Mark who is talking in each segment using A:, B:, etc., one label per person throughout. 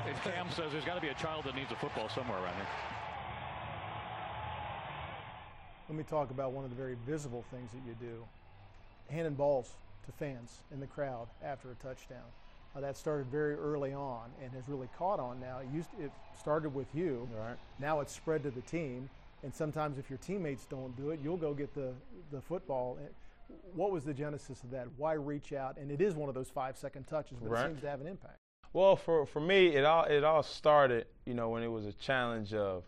A: Cam says there's got to be a child that needs a football somewhere around here.
B: Let me talk about one of the very visible things that you do. Handing balls to fans in the crowd after a touchdown. That started very early on and has really caught on now. It started with you.
C: Right.
B: Now it's spread to the team. And sometimes if your teammates don't do it, you'll go get the football. What was the genesis of that? Why reach out? And it is one of those 5-second touches, but
C: right.
B: It seems to have an impact.
C: Well, for me, it all started, when it was a challenge of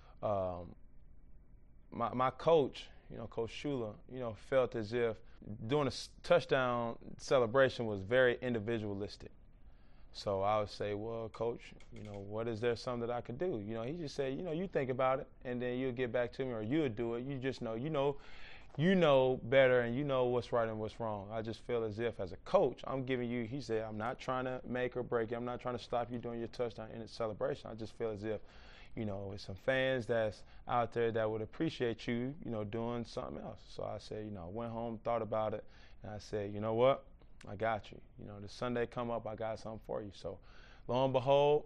C: my coach, Coach Shula, felt as if doing a touchdown celebration was very individualistic. So I would say, well, Coach, what is there something that I could do? He just said, you think about it, and then you'll get back to me, or you'll do it. You just know, you know better, and you know what's right and what's wrong. I just feel as if, as a coach, I'm giving you, he said, I'm not trying to make or break you. I'm not trying to stop you doing your touchdown in a celebration. I just feel as if, with some fans that's out there that would appreciate you, doing something else. So I said, I went home, thought about it, and I said, you know what? I got you. The Sunday come up, I got something for you. So lo and behold,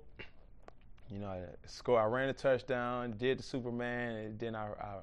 C: I ran a touchdown, did the Superman, and then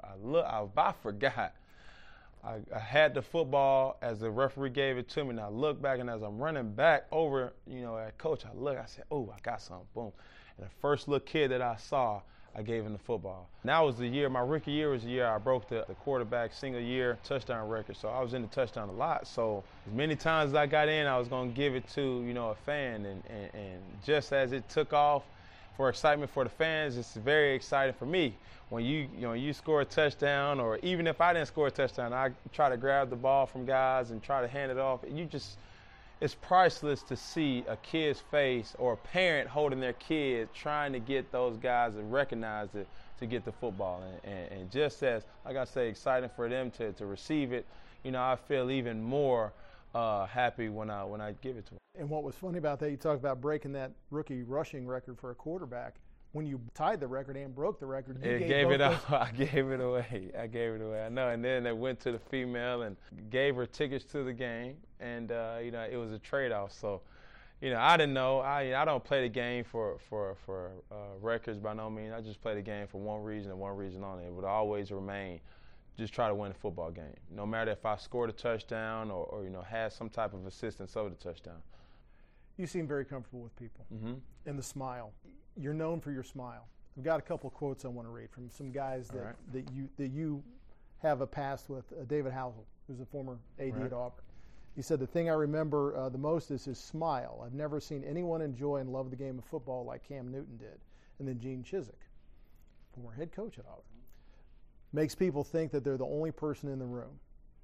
C: I forgot. I had the football as the referee gave it to me, and I looked back, and as I'm running back over, at Coach, I said, oh, I got something, boom. And the first little kid that I saw, I gave him the football. And that was the year, my rookie year was the year I broke the quarterback single-year touchdown record. So I was in the touchdown a lot. So as many times as I got in, I was going to give it to, a fan. And just as it took off for excitement for the fans, it's very exciting for me. When you score a touchdown, or even if I didn't score a touchdown, I try to grab the ball from guys and try to hand it off. It's priceless to see a kid's face or a parent holding their kid trying to get those guys and recognize it to get the football. And just as, like I say, exciting for them to receive it, I feel even more happy when I give it to them.
B: And what was funny about that, you talk about breaking that rookie rushing record for a quarterback. When you tied the record and broke the record, you gave it up.
C: I gave it away. I know. And then I went to the female and gave her tickets to the game, and it was a trade-off. So, I didn't know. I don't play the game for records by no means. I just play the game for one reason and one reason only. It would always remain just try to win a football game, no matter if I scored a touchdown or had some type of assistance over the touchdown.
B: You seem very comfortable with people.
C: Mm-hmm.
B: And the smile. You're known for your smile. I've got a couple of quotes I want to read from some guys that you have a past with. David Housel, who's a former AD at Auburn. He said, the thing I remember the most is his smile. I've never seen anyone enjoy and love the game of football like Cam Newton did. And then Gene Chizik, former head coach at Auburn, makes people think that they're the only person in the room.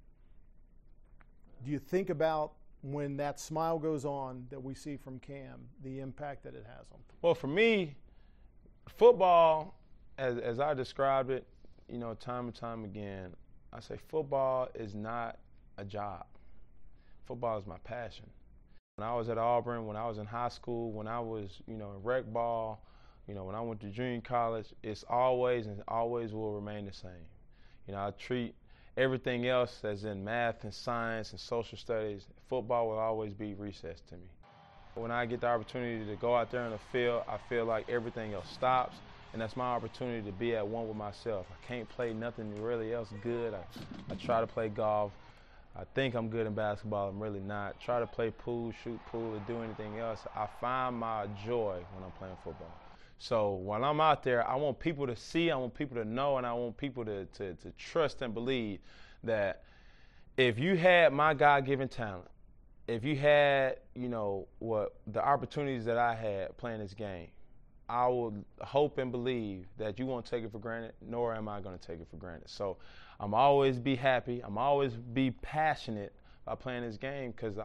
B: Do you think about, when that smile goes on that we see from Cam, the impact that it has on people?
C: Well, for me, football, as I described it, time and time again, I say football is not a job. Football is my passion. When I was at Auburn, when I was in high school, when I was, in rec ball, when I went to junior college, it's always and always will remain the same. I treat everything else, as in math and science and social studies, football will always be recess to me. When I get the opportunity to go out there in the field, I feel like everything else stops, and that's my opportunity to be at one with myself. I can't play nothing really else good. I try to play golf. I think I'm good in basketball. I'm really not. Try to play pool, shoot pool, or do anything else. I find my joy when I'm playing football. So when I'm out there, I want people to see, I want people to know, and I want people to trust and believe that if you had my God-given talent, if you had, what the opportunities that I had playing this game, I would hope and believe that you won't take it for granted, nor am I going to take it for granted. So I'm always be happy. I'm always be passionate about playing this game because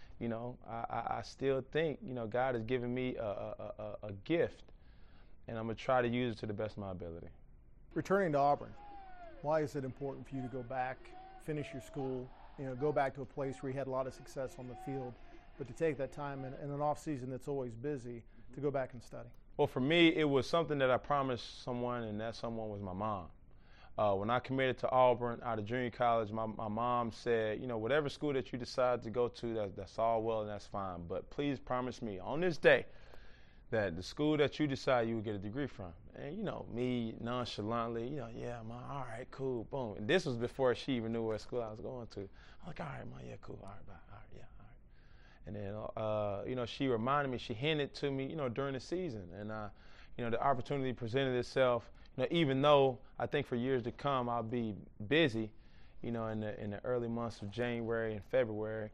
C: I still think, God has given me a gift. And I'm going to try to use it to the best of my ability. Returning
B: to Auburn, why is it important for you to go back, finish your school, go back to a place where you had a lot of success on the field, but to take that time in an off season that's always busy to go back and study?
C: Well, for me, it was something that I promised someone, and that someone was my mom. When I committed to Auburn out of junior college, my mom said, whatever school that you decide to go to, that's all well and that's fine. But please promise me on this day that the school that you decide you would get a degree from. And, you know, me nonchalantly, you know, yeah, Mom, all right, cool, boom. And this was before she even knew what school I was going to. I'm like, all right, Mom, yeah, cool, all right, bye, all right, yeah, all right. And then, you know, she reminded me, she hinted to me, you know, during the season. And, you know, the opportunity presented itself, you know, even though I think for years to come I'll be busy, you know, in the early months of January and February.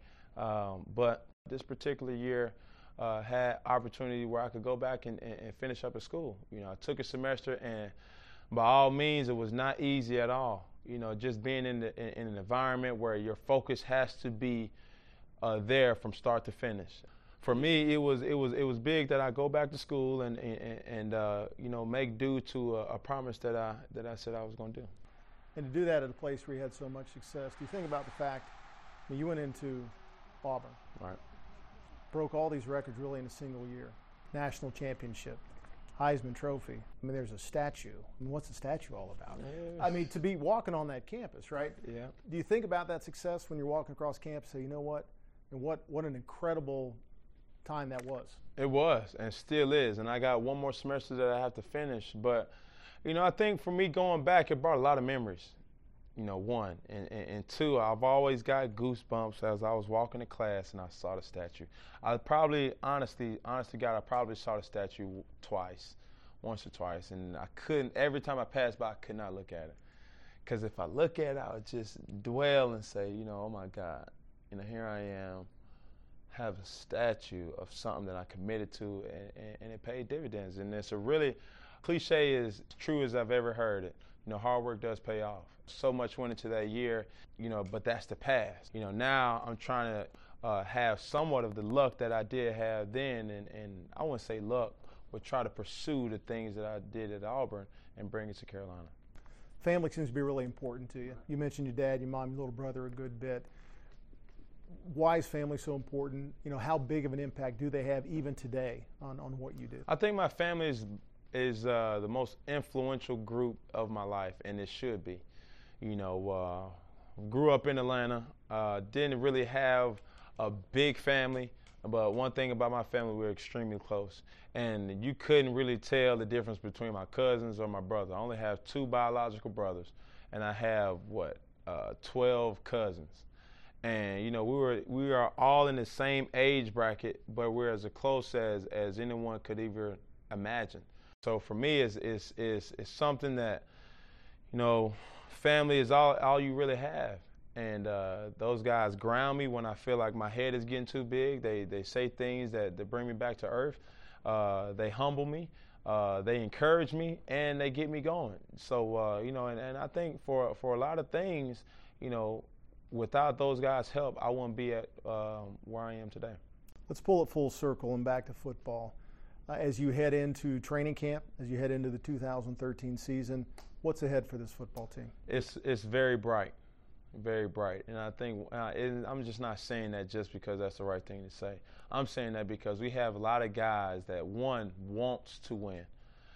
C: But this particular year, had opportunity where I could go back and finish up at school. You know, I took a semester, and by all means, it was not easy at all. You know, just being in an environment where your focus has to be there from start to finish. For me, it was big that I go back to school and you know, make due to a promise that I said I was going to do.
B: And to do that at a place where you had so much success, do you think about the fact that you went into Auburn,
C: Right.
B: broke all these records really in a single year, national championship, Heisman Trophy. I mean, there's a statue. I mean, what's the statue all about? I mean, to be walking on that campus, right?
C: Yeah.
B: Do you think about that success when you're walking across campus? Say, you know what? And what an incredible time that was.
C: It was and still is. And I got one more semester that I have to finish. But, you know, I think for me going back, it brought a lot of memories. You know, one. And two, I've always got goosebumps as I was walking to class and I saw the statue. I probably, honestly, God, I probably saw the statue once or twice. And I couldn't, every time I passed by, I could not look at it. Because if I look at it, I would just dwell and say, you know, oh my God, you know, here I am, have a statue of something that I committed to and it paid dividends. And it's a really, cliche as true as I've ever heard it. You know, hard work does pay off. So much went into that year, you know, but that's the past. You know, now I'm trying to have somewhat of the luck that I did have then, and I wouldn't say luck, but try to pursue the things that I did at Auburn and bring it to Carolina.
B: Family seems to be really important to you. You mentioned your dad, your mom, your little brother a good bit. Why is family so important? You know, how big of an impact do they have even today on what you do?
C: I think my family is the most influential group of my life, and it should be. You know, grew up in Atlanta, didn't really have a big family, but one thing about my family, we were extremely close. And you couldn't really tell the difference between my cousins or my brother. I only have 2 biological brothers, and I have, 12 cousins. And, you know, we are all in the same age bracket, but we're as close as anyone could even imagine. So for me, it's something that, you know, family is all you really have. And those guys ground me when I feel like my head is getting too big. They say things that bring me back to earth. They humble me. They encourage me, and they get me going. So, you know, and I think for a lot of things, you know, without those guys' help, I wouldn't be at where I am today.
B: Let's pull it full circle and back to football. As you head into training camp, as you head into the 2013 season, what's ahead for this football team?
C: It's very bright, very bright. And I think I'm just not saying that just because that's the right thing to say. I'm saying that because we have a lot of guys that, one, wants to win.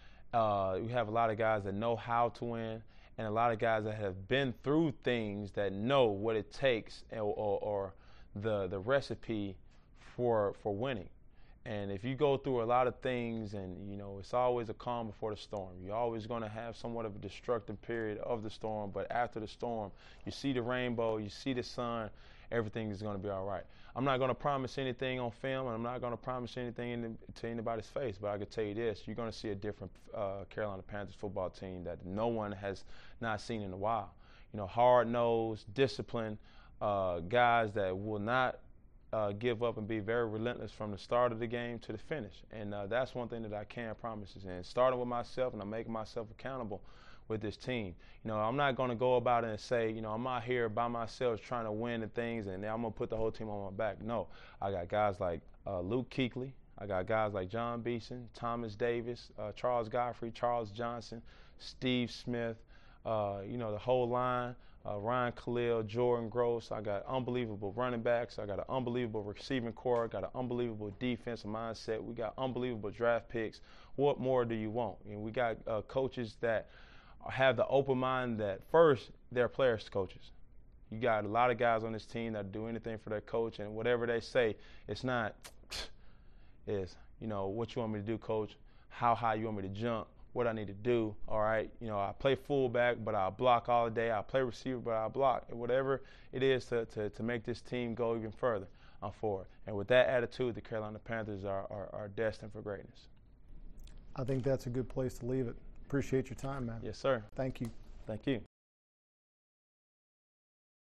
C: We have a lot of guys that know how to win, and a lot of guys that have been through things that know what it takes or the recipe for winning. And if you go through a lot of things, and, you know, it's always a calm before the storm. You're always going to have somewhat of a destructive period of the storm, but after the storm, you see the rainbow, you see the sun, everything is going to be all right. I'm not going to promise anything on film, and I'm not going to promise anything to anybody's face, but I can tell you this, you're going to see a different Carolina Panthers football team that no one has not seen in a while. You know, hard-nosed, disciplined guys that will not give up and be very relentless from the start of the game to the finish. And that's one thing that I can promise. And starting with myself, and I'm making myself accountable with this team. You know, I'm not going to go about it and say, you know, I'm out here by myself trying to win the things and I'm going to put the whole team on my back. No, I got guys like Luke Kuechly. I got guys like John Beeson, Thomas Davis, Charles Godfrey, Charles Johnson, Steve Smith, you know, the whole line. Ryan Khalil, Jordan Gross. I got unbelievable running backs. I got an unbelievable receiving core. I got an unbelievable defensive mindset. We got unbelievable draft picks. What more do you want? And we got coaches that have the open mind that, first, they're players' coaches. You got a lot of guys on this team that do anything for their coach, and whatever they say, it's not, it's what you want me to do, coach, how high you want me to jump, what I need to do, all right? I play fullback, but I'll block all day. I play receiver, but I'll block. Whatever it is to make this team go even further, I'm for it. And with that attitude, the Carolina Panthers are destined for greatness.
B: I think that's a good place to leave it. Appreciate your time, man.
C: Yes, sir.
B: Thank you.
C: Thank you.